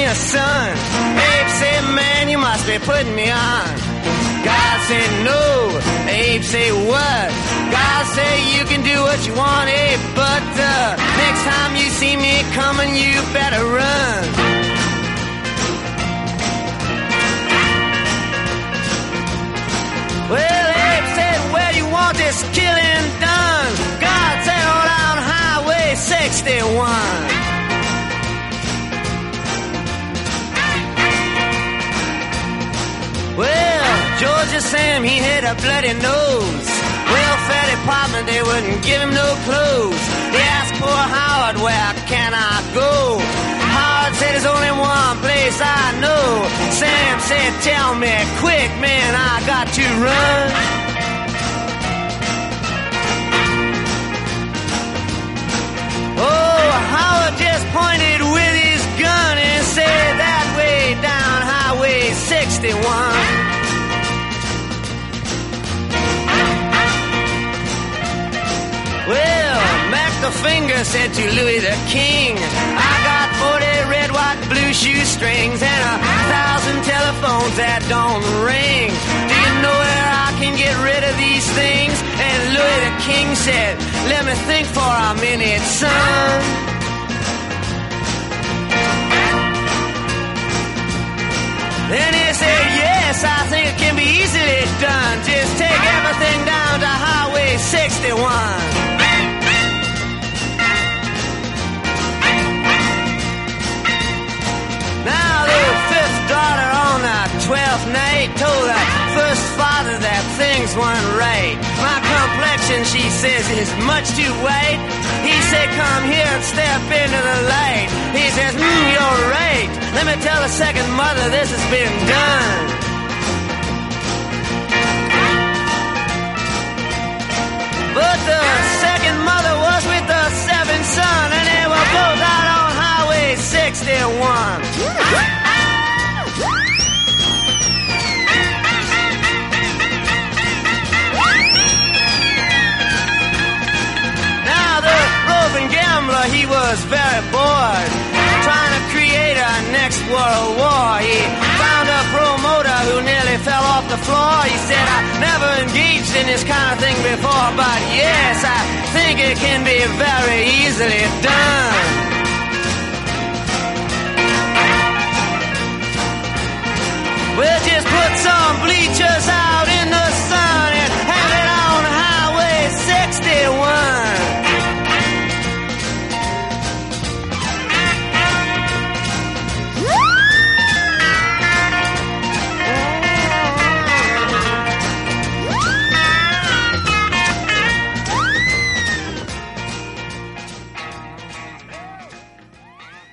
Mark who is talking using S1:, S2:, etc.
S1: a son. Abe said, man, you must be putting me on. God said, no. Abe said, what? God said, you can do what you want, Abe, but next time you see me coming, you better run. Well, Abe said, where you want this killing done? God said, on Highway 61. Well, Georgia Sam, he had a bloody nose. Welfare department, they wouldn't give him no clothes. They asked poor Howard, where can I go? Howard said, there's only one place I know. Sam said, tell me quick, man, I got to run. Oh, Howard just pointed with his gun and said, that way down Highway 61. Well, Mac the Finger said to Louis the King, I got 40 red, white, blue shoestrings and 1,000 telephones that don't ring. Do you know where I can get rid of these things? And Louis the King said, let me think for a minute, son. Then he said, yes, I think it can be easily done. Just take everything down to Highway 61. Now the fifth daughter on the 12th night told the first father that things weren't right. My complexion, she says, is much too white. He said, come here and step into the light. He says, you're right. Let me tell the second mother this has been done. But the second mother was with the seventh son, and they were both out on Highway 61. Gambler, he was very bored, trying to create a next world war. He found a promoter who nearly fell off the floor. He said, I never engaged in this kind of thing before, but yes, I think it can be very easily done. We'll just put some bleachers out